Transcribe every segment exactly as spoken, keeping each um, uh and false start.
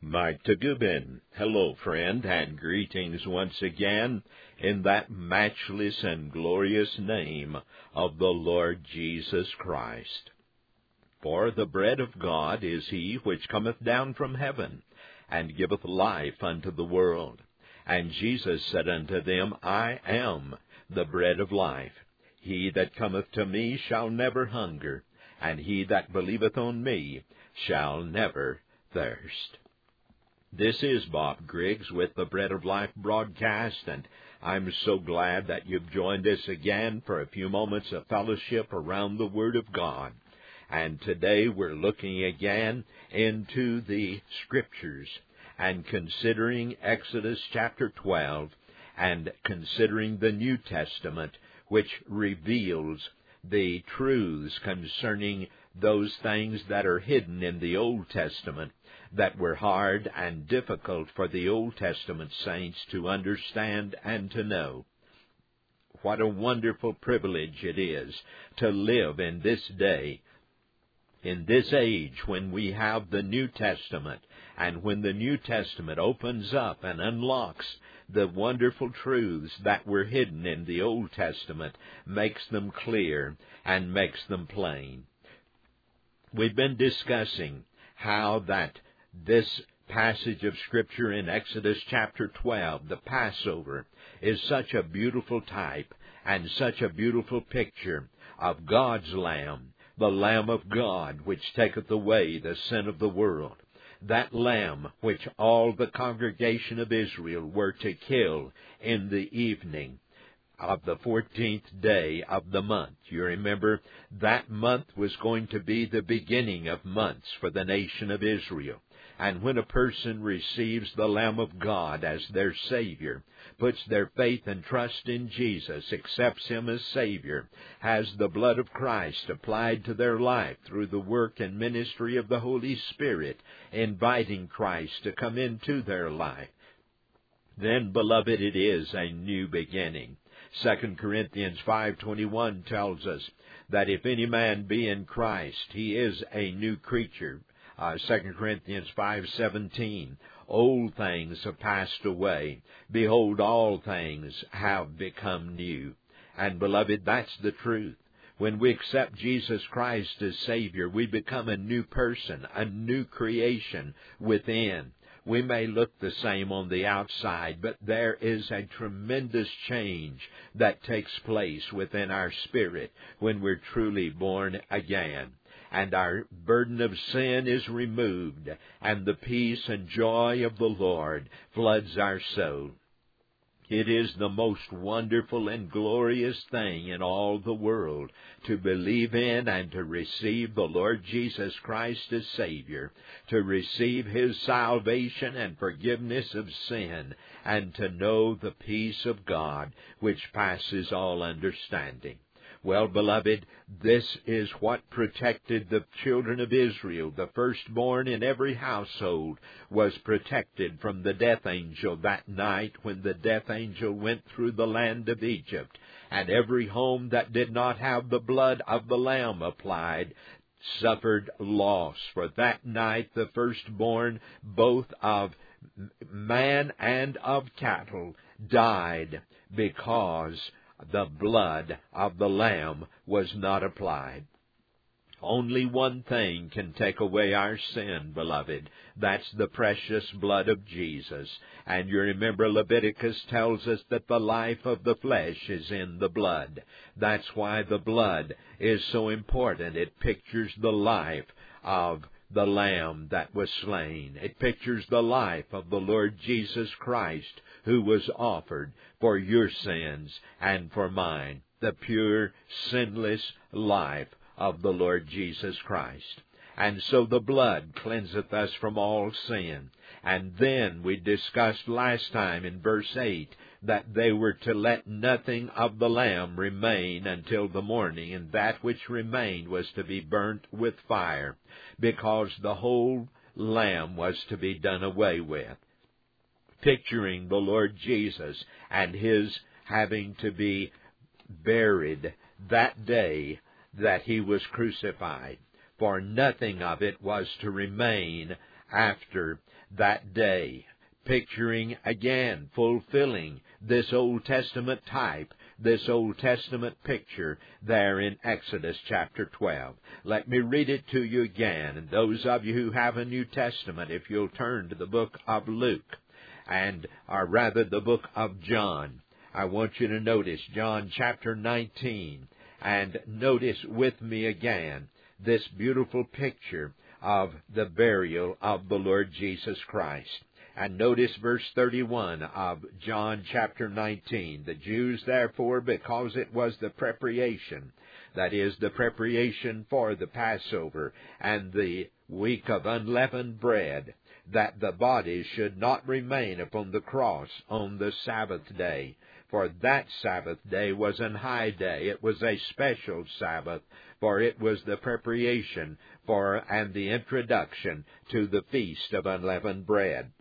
Mike Tagubin. Hello, friend, and greetings once again in that matchless and glorious name of the Lord Jesus Christ. For the bread of God is he which cometh down from heaven, and giveth life unto the world. And Jesus said unto them, I am the bread of life. He that cometh to me shall never hunger, and he that believeth on me shall never thirst. This is Bob Griggs with the Bread of Life broadcast, and I'm so glad that you've joined us again for a few moments of fellowship around the Word of God. And today we're looking again into the Scriptures and considering Exodus chapter twelve and considering the New Testament, which reveals the truths concerning those things that are hidden in the Old Testament that were hard and difficult for the Old Testament saints to understand and to know. What a wonderful privilege it is to live in this day, in this age when we have the New Testament, and when the New Testament opens up and unlocks the wonderful truths that were hidden in the Old Testament, makes them clear and makes them plain. We've been discussing how that this passage of Scripture in Exodus chapter twelve, the Passover, is such a beautiful type and such a beautiful picture of God's Lamb, the Lamb of God, which taketh away the sin of the world. That Lamb which all the congregation of Israel were to kill in the evening of the fourteenth day of the month. You remember, that month was going to be the beginning of months for the nation of Israel. And when a person receives the Lamb of God as their Savior, puts their faith and trust in Jesus, accepts Him as Savior, has the blood of Christ applied to their life through the work and ministry of the Holy Spirit, inviting Christ to come into their life, then, beloved, it is a new beginning. Second Corinthians five twenty-one tells us that if any man be in Christ, he is a new creature. Uh, Second Corinthians five seventeen, old things have passed away. Behold, all things have become new. And, beloved, that's the truth. When we accept Jesus Christ as Savior, we become a new person, a new creation within. We may look the same on the outside, but there is a tremendous change that takes place within our spirit when we're truly born again. And our burden of sin is removed, and the peace and joy of the Lord floods our soul. It is the most wonderful and glorious thing in all the world to believe in and to receive the Lord Jesus Christ as Savior, to receive His salvation and forgiveness of sin, and to know the peace of God which passes all understanding. Well, beloved, this is what protected the children of Israel. The firstborn in every household was protected from the death angel that night when the death angel went through the land of Egypt. And every home that did not have the blood of the Lamb applied suffered loss. For that night the firstborn, both of man and of cattle, died because the blood of the Lamb was not applied. Only one thing can take away our sin, beloved. That's the precious blood of Jesus. And you remember Leviticus tells us that the life of the flesh is in the blood. That's why the blood is so important. It pictures the life of the Lamb that was slain. It pictures the life of the Lord Jesus Christ, who was offered for your sins and for mine, the pure, sinless life of the Lord Jesus Christ. And so the blood cleanseth us from all sin. And then we discussed last time in verse eight that they were to let nothing of the lamb remain until the morning, and that which remained was to be burnt with fire, because the whole lamb was to be done away with, picturing the Lord Jesus and His having to be buried that day that He was crucified. for nothing of it was to remain after that day. Picturing again, fulfilling this Old Testament type, this Old Testament picture there in Exodus chapter twelve. Let me read it to you again. And those of you who have a New Testament, if you'll turn to the book of Luke, and or rather the book of John, I want you to notice John chapter nineteen, and notice with me again this beautiful picture of the burial of the Lord Jesus Christ. And notice verse thirty-one of John chapter nineteen. The Jews, therefore, because it was the preparation, that is, the preparation for the Passover and the week of unleavened bread, that the bodies should not remain upon the cross on the Sabbath day. For that Sabbath day was an high day. It was a special Sabbath, for it was the preparation for and the introduction to the Feast of Unleavened Bread.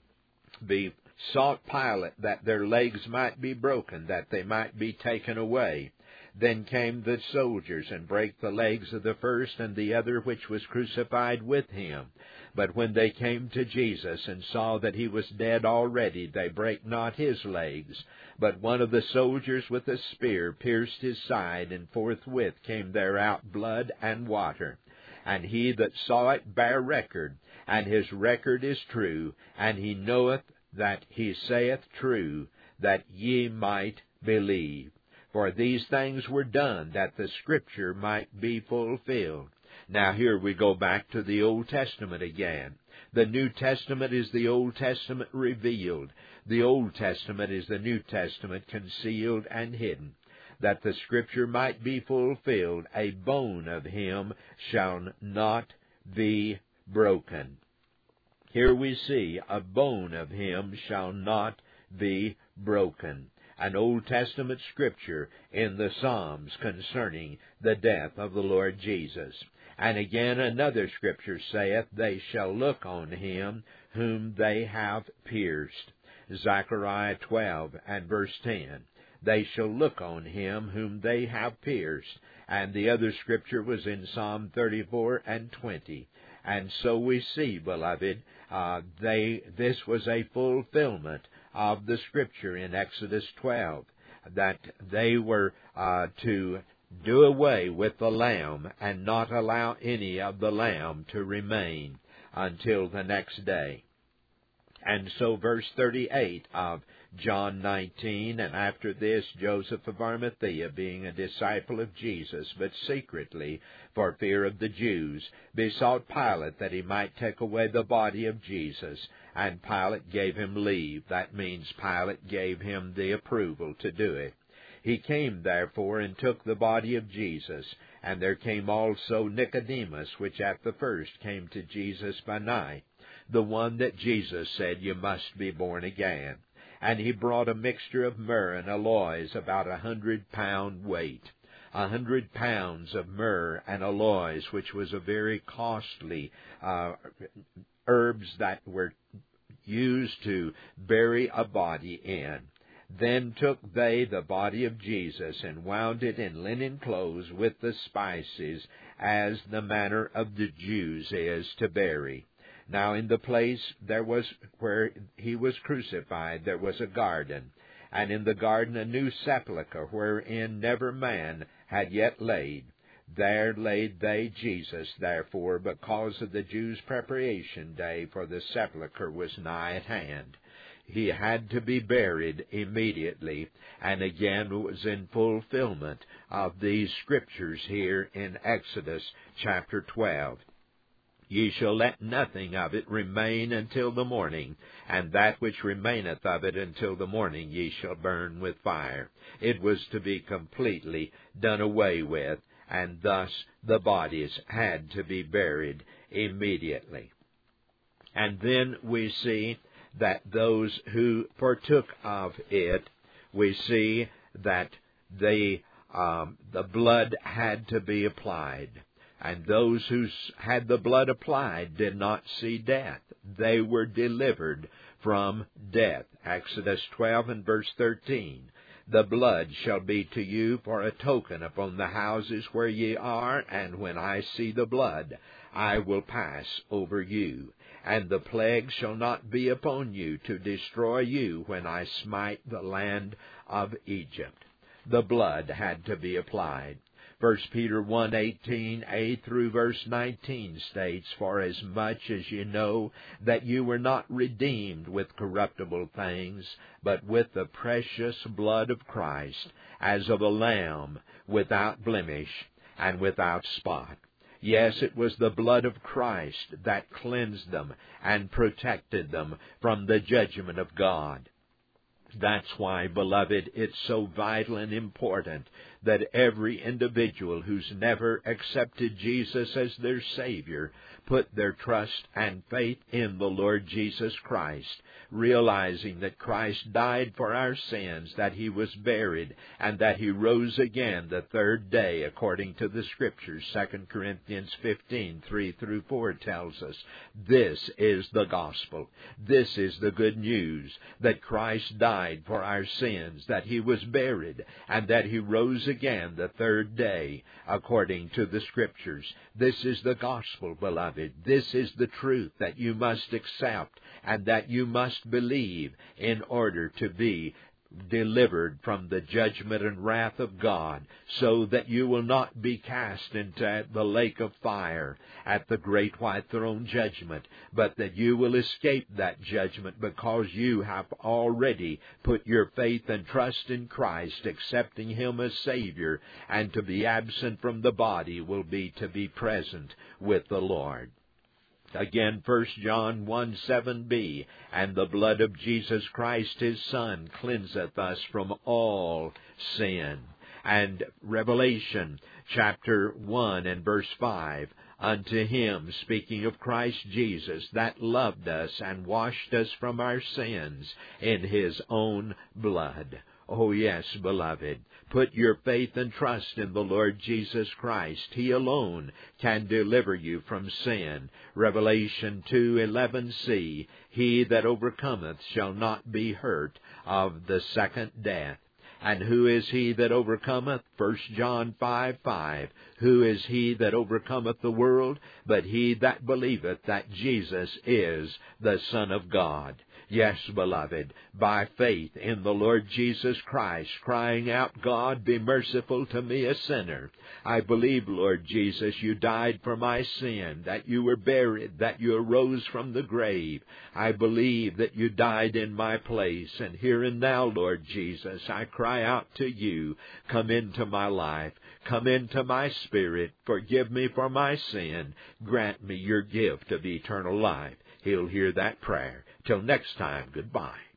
Besought Pilate that their legs might be broken, that they might be taken away. Then came the soldiers, and brake the legs of the first and the other which was crucified with him. But when they came to Jesus, and saw that he was dead already, they brake not his legs. But one of the soldiers with a spear pierced his side, and forthwith came there out blood and water. And he that saw it bare record, and his record is true, and he knoweth that he saith true, that ye might believe. For these things were done, that the Scripture might be fulfilled. Now here we go back to the Old Testament again. The New Testament is the Old Testament revealed. The Old Testament is the New Testament concealed and hidden. That the Scripture might be fulfilled, a bone of him shall not be broken. Here we see, a bone of him shall not be broken. An Old Testament scripture in the Psalms concerning the death of the Lord Jesus. And again another scripture saith, they shall look on him whom they have pierced. Zechariah twelve and verse ten. They shall look on him whom they have pierced. And the other scripture was in Psalm thirty-four and twenty. And so we see, beloved, uh, they this was a fulfillment of the Scripture in Exodus twelve, that they were uh, to do away with the lamb and not allow any of the lamb to remain until the next day. And so verse thirty-eight of John nineteen, and after this Joseph of Arimathea, being a disciple of Jesus, but secretly for fear of the Jews, besought Pilate that he might take away the body of Jesus. And Pilate gave him leave. That means Pilate gave him the approval to do it. He came, therefore, and took the body of Jesus. And there came also Nicodemus, which at the first came to Jesus by night, the one that Jesus said, you must be born again. And he brought a mixture of myrrh and aloes, about a hundred pound weight. A hundred pounds of myrrh and aloes, which was a very costly uh, herbs that were used to bury a body in. Then took they the body of Jesus, and wound it in linen clothes with the spices, as the manner of the Jews is to bury. Now in the place there was where he was crucified, there was a garden, and in the garden a new sepulchre, wherein never man had yet laid. There laid they Jesus, therefore, because of the Jews' preparation day, for the sepulchre was nigh at hand. He had to be buried immediately, and again was in fulfillment of these scriptures here in Exodus chapter twelve. Ye shall let nothing of it remain until the morning, and that which remaineth of it until the morning ye shall burn with fire. It was to be completely done away with, and thus the bodies had to be buried immediately. And then we see that those who partook of it, we see that they, um, the blood had to be applied. And those who had the blood applied did not see death. They were delivered from death. Exodus twelve and verse thirteen. The blood shall be to you for a token upon the houses where ye are, and when I see the blood, I will pass over you. And the plague shall not be upon you to destroy you when I smite the land of Egypt. The blood had to be applied. First Peter one eighteen, a through verse nineteen states, For as much as ye know that you were not redeemed with corruptible things, but with the precious blood of Christ, as of a lamb, without blemish and without spot. Yes, it was the blood of Christ that cleansed them and protected them from the judgment of God. That's why, beloved, it's so vital and important that every individual who's never accepted Jesus as their Savior put their trust and faith in the Lord Jesus Christ, realizing that Christ died for our sins, that He was buried, and that He rose again the third day, according to the Scriptures. Second Corinthians fifteen, three through four tells us. This is the gospel. This is the good news, that Christ died for our sins, that He was buried, and that He rose again the third day, according to the Scriptures. This is the gospel, beloved. This is the truth that you must accept and that you must believe in order to be delivered from the judgment and wrath of God, so that you will not be cast into the lake of fire at the great white throne judgment, but that you will escape that judgment because you have already put your faith and trust in Christ, accepting Him as Savior, and to be absent from the body will be to be present with the Lord. Again, First John one seven b, And the blood of Jesus Christ His Son cleanseth us from all sin. And Revelation chapter one and verse five, Unto Him, speaking of Christ Jesus, that loved us and washed us from our sins in His own blood. Oh yes, beloved, put your faith and trust in the Lord Jesus Christ. He alone can deliver you from sin. Revelation two eleven c, He that overcometh shall not be hurt of the second death. And who is he that overcometh? First John five five, Who is he that overcometh the world? But he that believeth that Jesus is the Son of God. Yes, beloved, by faith in the Lord Jesus Christ, crying out, God, be merciful to me, a sinner. I believe, Lord Jesus, you died for my sin, that you were buried, that you arose from the grave. I believe that you died in my place. And here and now, Lord Jesus, I cry out to you, come into my life, come into my spirit, forgive me for my sin, grant me your gift of eternal life. He'll hear that prayer. Till next time, goodbye.